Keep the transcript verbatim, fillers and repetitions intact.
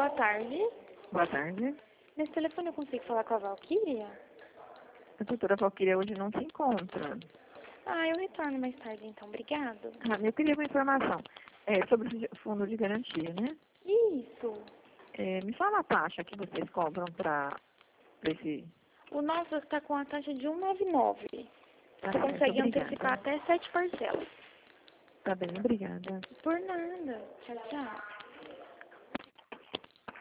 Boa tarde. Boa tarde. Nesse telefone eu consigo falar com a Valquíria? A doutora Valquíria hoje não se encontra. Ah, eu retorno mais tarde, então. Obrigado. Ah, eu queria uma informação é, sobre o fundo de garantia, né? Isso. É, me fala a taxa que vocês cobram para esse... O nosso está com a taxa de um vírgula noventa e nove. Tá Você certo, consegue obrigada. antecipar até sete parcelas. Tá bem, obrigada. Por nada. Tchau, tchau.